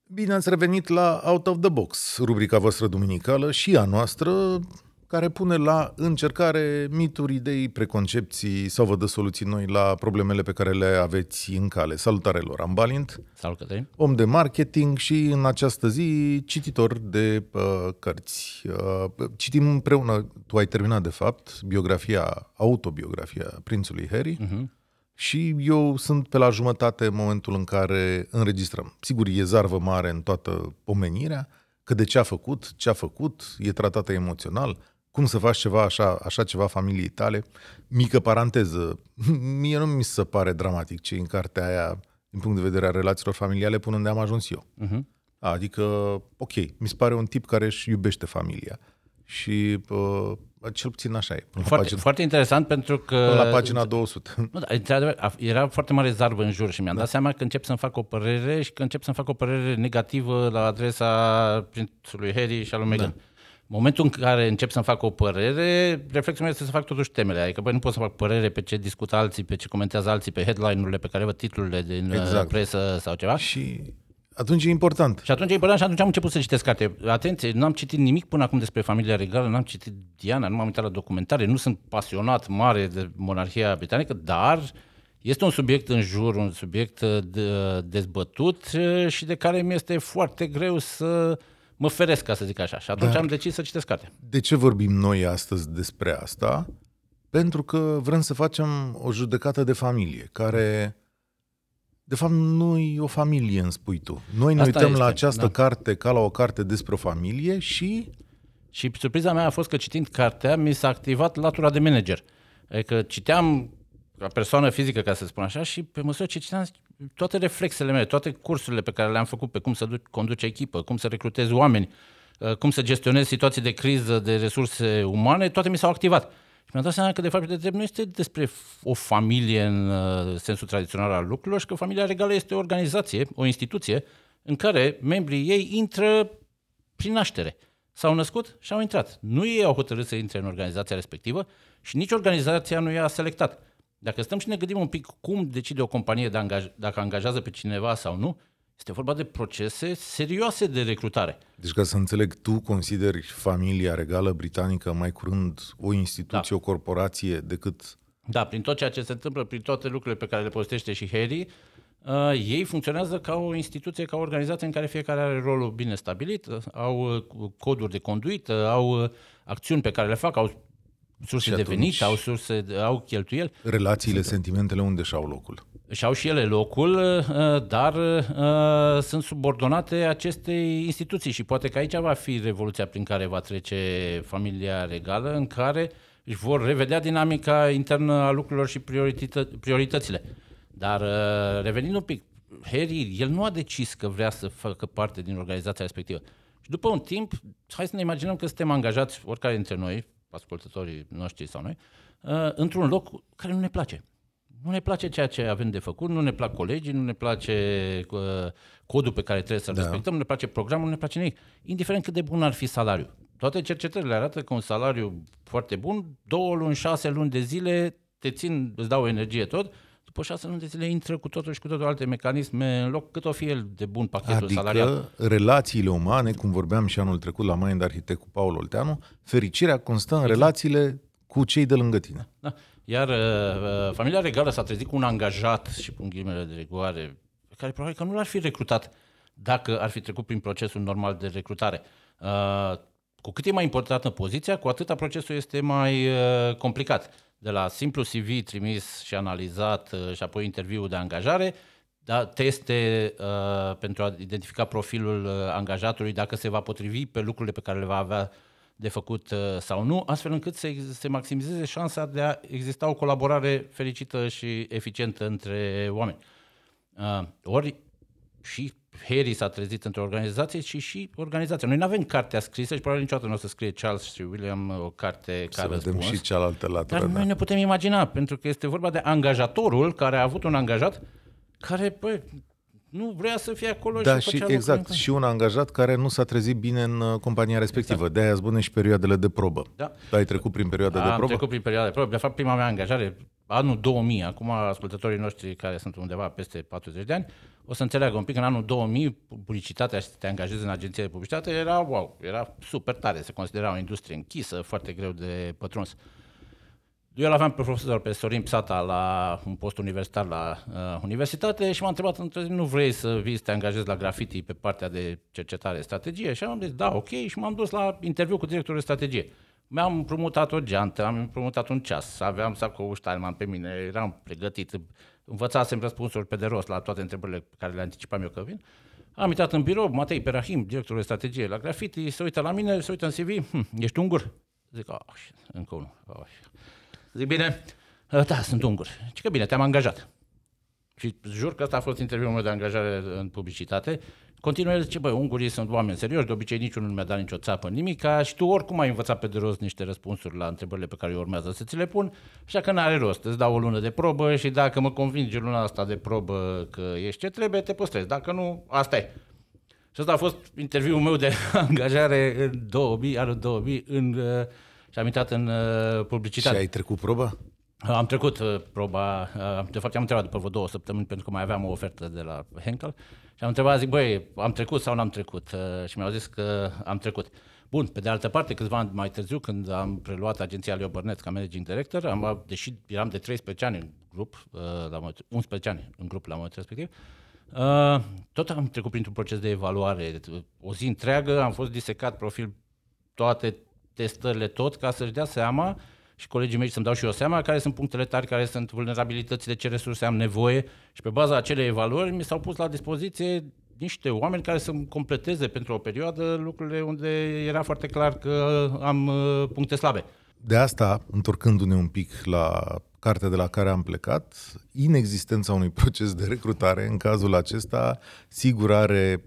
Bine ați revenit la Out of the Box, rubrica voastră duminicală și a noastră, care pune la încercare mituri, idei, preconcepții sau vă dă soluții noi la problemele pe care le aveți în cale. Salutare, Loran Balint. Salut, Cătălin. Om de marketing și în această zi cititor de cărți. Citim împreună, tu ai terminat de fapt autobiografia prințului Harry. Și eu sunt pe la jumătate în momentul în care înregistrăm. Sigur, e zarvă mare în toată pomenirea, că de ce a făcut, e tratată emoțional, cum să faci ceva așa ceva familiei tale. Mică paranteză, mie nu mi se pare dramatic ce în cartea aia, din punct de vedere a relațiilor familiale, până unde am ajuns eu. Adică, ok, mi se pare un tip care își iubește familia. Și cel puțin așa e. Foarte interesant pentru că... Până la pagina 200. Nu, era foarte mare zarvă în jur și mi-am dat seama că încep să-mi fac o părere și că încep să-mi fac o părere negativă la adresa prințului Harry și al lui Meghan. Momentul în care încep să-mi fac o părere, reflexul meu este să fac totuși temele. Adică, nu pot să fac părere pe ce discută alții, pe ce comentează alții, pe headline-urile pe care văd titlurile din presă sau ceva. Și atunci e important. Și atunci am început să citesc carte. Atenție, n-am citit nimic până acum despre familia regală, n-am citit Diana, nu m-am uitat la documentare, nu sunt pasionat mare de monarhia britanică, dar este un subiect în jur, un subiect dezbătut și de care mi este foarte greu să mă feresc, ca să zic așa. Și atunci am decis să citesc carte. De ce vorbim noi astăzi despre asta? Pentru că vrem să facem o judecată de familie, care... De fapt, nu e o familie, îmi spui tu. Noi ne uităm la această carte ca la o carte despre o familie și... Și surpriza mea a fost că citind cartea mi s-a activat latura de manager. Adică citeam ca persoană fizică, ca să spun așa, și pe măsură ce citeam toate reflexele mele, toate cursurile pe care le-am făcut pe cum să conduci echipă, cum să recrutezi oameni, cum să gestionezi situații de criză, de resurse umane, toate mi s-au activat. Și mi-am dat seama că, de fapt, nu este despre o familie în sensul tradițional al lucrurilor, și că familia regală este o organizație, o instituție, în care membrii ei intră prin naștere. S-au născut și au intrat. Nu ei au hotărât să intre în organizația respectivă și nici organizația nu i-a selectat. Dacă stăm și ne gândim un pic cum decide o companie dacă angajează pe cineva sau nu, este vorba de procese serioase de recrutare. Deci, ca să înțeleg, tu consideri familia regală britanică mai curând o instituție, o corporație decât... Da, prin tot ceea ce se întâmplă, prin toate lucrurile pe care le povestește și Harry, ei funcționează ca o instituție, ca o organizație în care fiecare are rolul bine stabilit, au coduri de conduită, au acțiuni pe care le fac, au surse de venit, au cheltuieli. Relațiile, sentimentele unde și-au locul? Și-au și ele locul, dar sunt subordonate acestei instituții și poate că aici va fi revoluția prin care va trece familia regală, în care își vor revedea dinamica internă a lucrurilor și prioritățile. Dar revenind un pic, Harry, el nu a decis că vrea să facă parte din organizația respectivă. Și după un timp, hai să ne imaginăm că suntem angajați, oricare dintre noi, ascultătorii noștri sau noi, într-un loc care nu ne place. Nu ne place ceea ce avem de făcut, nu ne plac colegii, nu ne place codul pe care trebuie să-l respectăm, nu ne place programul, nu ne place nimic. Indiferent cât de bun ar fi salariul. Toate cercetările arată că un salariu foarte bun, 2 luni, 6 luni de zile te țin, îți dau energie tot, după 6 luni de zile intră cu totul și cu totul alte mecanisme în loc, cât o fi el de bun pachetul salarial. Adică relațiile umane, cum vorbeam și anul trecut la Mind Architect cu Paul Olteanu, fericirea constă în relațiile cu cei de lângă tine. Da. Iar familia regală s-a trezit cu un angajat, și pun ghilimele de rigoare, care probabil că nu l-ar fi recrutat dacă ar fi trecut prin procesul normal de recrutare. Cu cât e mai importantă poziția, cu atât procesul este mai complicat. De la simplu CV trimis și analizat și apoi interviul de angajare, teste pentru a identifica profilul angajatului, dacă se va potrivi pe lucrurile pe care le va avea de făcut sau nu, astfel încât să se maximizeze șansa de a exista o colaborare fericită și eficientă între oameni. Ori și Harry s-a trezit într-o organizație și organizația. Noi nu avem cartea scrisă și probabil niciodată nu o să scrie Charles și William o carte ca răspuns. Să vedem și cealaltă latură. Dar noi ne putem imagina, pentru că este vorba de angajatorul care a avut un angajat care, nu vrea să fie acolo. Da, și exact. Și un angajat care nu s-a trezit bine în compania respectivă. Exact. De-aia spune și perioadele de probă. Da. Ai trecut prin perioada de probă? Am trecut prin perioada de probă. De fapt, prima mea angajare, anul 2000, acum ascultătorii noștri care sunt undeva peste 40 de ani, o să înțeleagă un pic, în anul 2000, publicitatea și să te angajezi în agenție de publicitate era wow, era super tare, se considera o industrie închisă, foarte greu de pătruns. Eu l-aveam pe profesor pe Sorin Psata la un post universitar la universitate și m-a întrebat între zi, nu vrei să vii să te angajezi la Graffiti pe partea de cercetare strategie? Și am zis, da, ok, și m-am dus la interviu cu directorul de strategie. Mi-am împrumutat o geantă, am împrumutat un ceas, aveam sacou Steinman pe mine, eram pregătit, învățasem răspunsuri pe de rost la toate întrebările pe care le anticipam eu că vin. Am intrat în birou, Matei Perahim, directorul de strategie la Graffiti, se uită la mine, se uită în CV, ești ungur? Zic, încă unul. Zic, bine, da, sunt ungur. Zic că bine, te-am angajat. Și jur că ăsta a fost interviul meu de angajare în publicitate. Continuă, el zice, băi, ungurii sunt oameni serioși, de obicei niciunul nu mi-a dat nicio țapă, nimica, și tu oricum ai învățat pe de rost niște răspunsuri la întrebările pe care urmează să ți le pun, și dacă n-are rost, îți dau o lună de probă și dacă mă convingi luna asta de probă că ești ce trebuie, te păstrezi. Dacă nu, asta e. Și ăsta a fost interviul meu de angajare în 2000, anul 2000, și am intrat în publicitate. Și ai trecut proba? Am trecut proba, de fapt am întrebat după vreo 2 săptămâni pentru că mai aveam o ofertă de la Henkel și am întrebat, zic, băi, am trecut sau n-am trecut? Și mi-au zis că am trecut. Bun, pe de altă parte, câțiva ani mai târziu, când am preluat agenția Leo Burnett ca managing director, deși eram de 13 ani în grup, 11 ani în grup la momentul respectiv, tot am trecut printr-un proces de evaluare. O zi întreagă am fost disecat profil, toate testările tot, ca să-și dea seama și colegii mei să-mi dau și eu seama care sunt punctele tari, care sunt vulnerabilitățile, ce resurse am nevoie, și pe baza acelei evaluări mi s-au pus la dispoziție niște oameni care să-mi completeze pentru o perioadă lucrurile unde era foarte clar că am puncte slabe. De asta, întorcându-ne un pic la cartea de la care am plecat, inexistența unui proces de recrutare, în cazul acesta, sigur are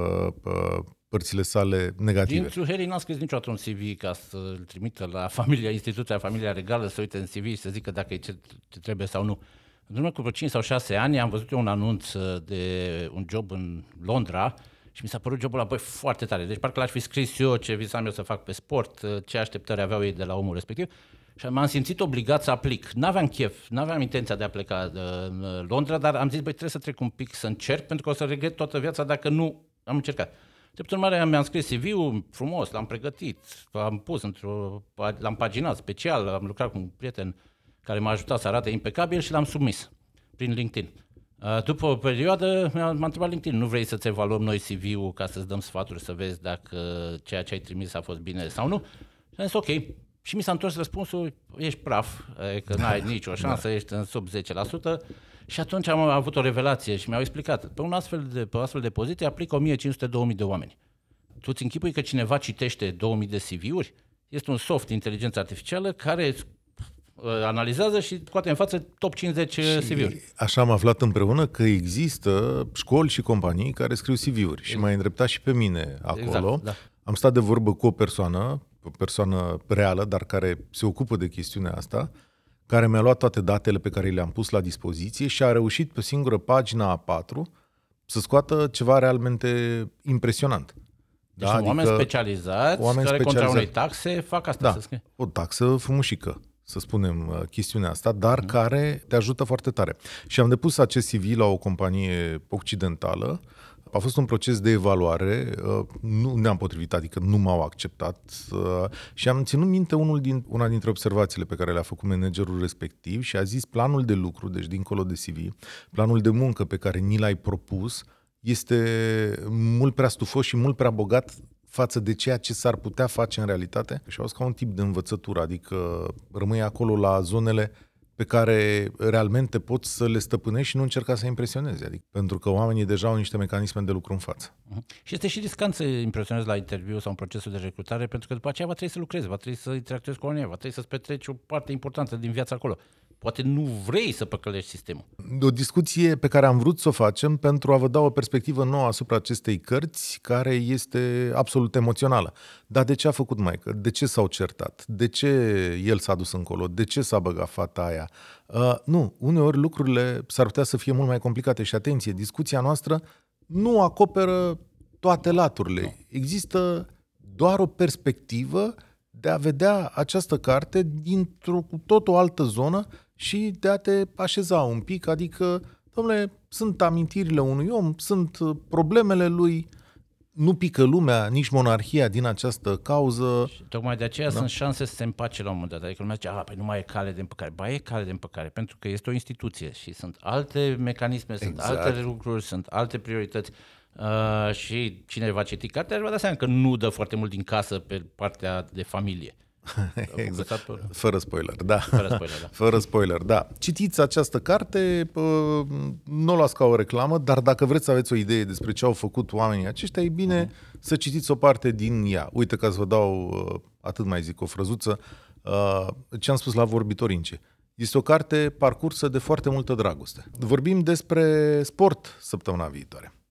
părțile sale negative. Dințu Heri n-a scris niciodată un CV ca să-l trimită la instituția Familia Regală, să uite în CV și să zică dacă e ce trebuie sau nu. În urmă cu vreo 5 sau 6 ani am văzut eu un anunț de un job în Londra și mi s-a părut jobul ăla, băi, foarte tare. Deci parcă l-aș fi scris eu ce visam eu să fac pe sport, ce așteptări aveau ei de la omul respectiv. Și m-am simțit obligat să aplic. N-aveam chef, n-aveam intenția de a pleca în Londra, dar am zis, băi, trebuie să trec un pic să încerc, pentru că o să regret toată viața dacă nu am încercat. Drept urmare, mi-am scris CV-ul frumos, l-am pregătit, l-am pus l-am paginat special, am lucrat cu un prieten care m-a ajutat să arate impecabil și l-am submis prin LinkedIn. După o perioadă m-a întrebat LinkedIn, nu vrei să-ți evaluăm noi CV-ul ca să-ți dăm sfaturi să vezi dacă ceea ce ai trimis a fost bine sau nu? Și am zis ok. Și mi s-a întors răspunsul, ești praf, că n-ai nicio șansă, ești în sub 10%. Și atunci am avut o revelație și mi-au explicat, pe o astfel de poziție aplică 1500-2000 de oameni. Tu îți închipui că cineva citește 2000 de CV-uri? Este un soft de inteligență artificială care analizează și scoate în față top 50 CV-uri. Așa am aflat împreună că există școli și companii care scriu CV-uri și m-a îndreptat și pe mine acolo. Exact, da. Am stat de vorbă cu o persoană reală, dar care se ocupă de chestiunea asta, care mi-a luat toate datele pe care le-am pus la dispoziție și a reușit pe o singură pagina A4 să scoată ceva realmente impresionant. Deci adică oameni specializați care contra unei taxe fac asta, da, să scrie. O taxă frumușică, să spunem chestiunea asta, dar care te ajută foarte tare. Și am depus acest CV la o companie occidentală. A fost un proces de evaluare, nu ne-am potrivit, adică nu m-au acceptat și am ținut minte una dintre observațiile pe care le-a făcut managerul respectiv și a zis planul de lucru, deci dincolo de CV, planul de muncă pe care ni l-ai propus este mult prea stufos și mult prea bogat față de ceea ce s-ar putea face în realitate. Și au ca un tip de învățătură, adică rămâi acolo la zonele pe care realmente poți să le stăpânești și nu încerca să impresionezi. Adică, pentru că oamenii deja au niște mecanisme de lucru în față. Și este și riscant să impresionezi la interviu sau în procesul de recrutare, pentru că după aceea va trebui să lucrezi, va trebui să interacționezi cu oamenii, va trebui să-ți petreci o parte importantă din viața acolo. Poate nu vrei să păcălești sistemul. O discuție pe care am vrut să o facem pentru a vă da o perspectivă nouă asupra acestei cărți, care este absolut emoțională. Dar de ce a făcut maică? De ce s-au certat? De ce el s-a dus încolo? De ce s-a băgat fata aia? Nu, uneori lucrurile s-ar putea să fie mult mai complicate și atenție, discuția noastră nu acoperă toate laturile. No. Există doar o perspectivă de a vedea această carte dintr-o cu tot o altă zonă și de a te așeza un pic, adică, dom'le, sunt amintirile unui om, sunt problemele lui, nu pică lumea, nici monarhia din această cauză. Și tocmai de aceea sunt șanse să se împace la un moment dat. Adică lumea zice, păi nu mai e cale de împăcare. Ba, e cale de împăcare, pentru că este o instituție și sunt alte mecanisme, sunt alte lucruri, sunt alte priorități. Și cine va citi cartea își va da seama că nu dă foarte mult din casă pe partea de familie. Exact. Fără spoiler, da. Fără spoiler, da. Citiți această carte, nu o luați ca o reclamă, dar dacă vreți să aveți o idee despre ce au făcut oamenii aceștia, e bine să citiți o parte din ea. Uite, ca să vă dau, atât mai zic, o frăzuță, ce am spus la Vorbitorince. Este o carte parcursă de foarte multă dragoste. Vorbim despre sport săptămâna viitoare.